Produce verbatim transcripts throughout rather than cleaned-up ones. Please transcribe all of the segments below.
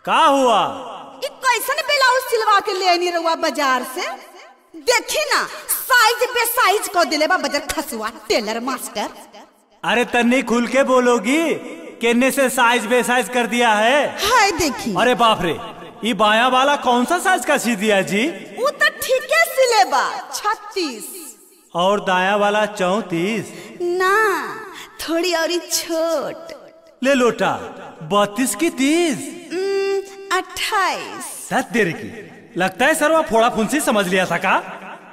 का हुआ? इ कैसन ब्लाउज सिलवा के लेनी रहुआ बाजार से? देखी ना साइज बे साइज को दिले बा बाजार खसुआ टेलर मास्टर। अरे तन्नी खुल के बोलोगी, केने से साइज बे साइज कर दिया है? हाय देखी। अरे बाप रे, ये बाया वाला कौन सा साइज का सी दिया जी? वो तो ठीक है सिले बा छत्तीस और दाया वाला चौतीस। ना थोड़ी और छोट। ले लोटा बत्तीस की तीस अट्ठाईस। सत देर की लगता है सरवा फोड़ा फुंसी समझ लिया था का?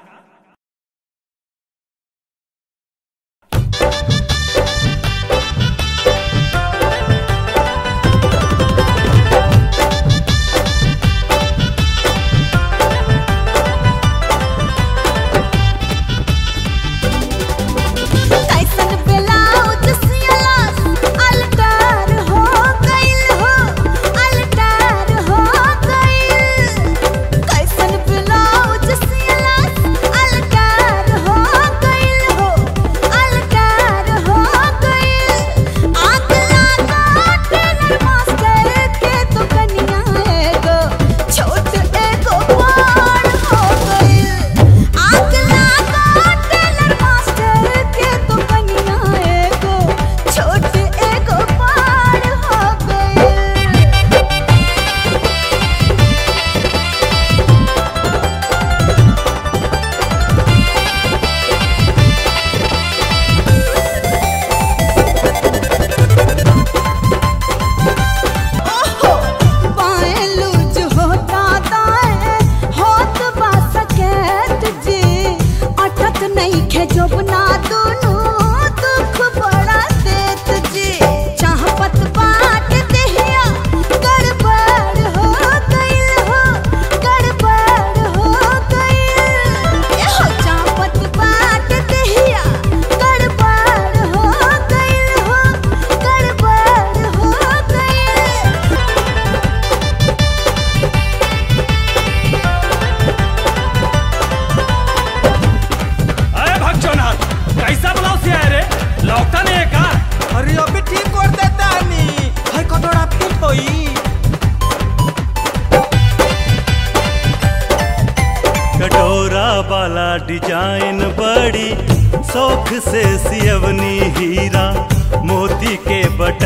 कटोरा वाला डिजाइन बड़ी शौक से सियवनी हीरा मोती के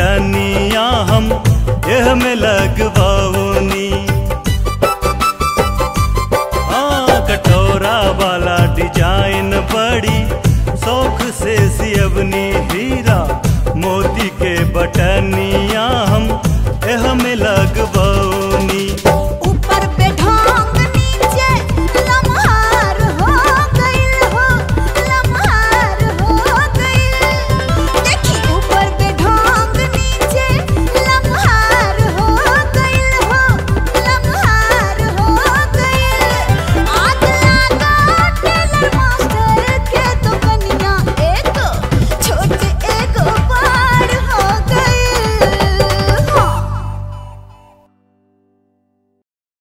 बटनिया हम यह में लगवाओनी। हाँ कटोरा वाला डिजाइन बड़ी शौक से सियवनी हीरा मोती के बटनिया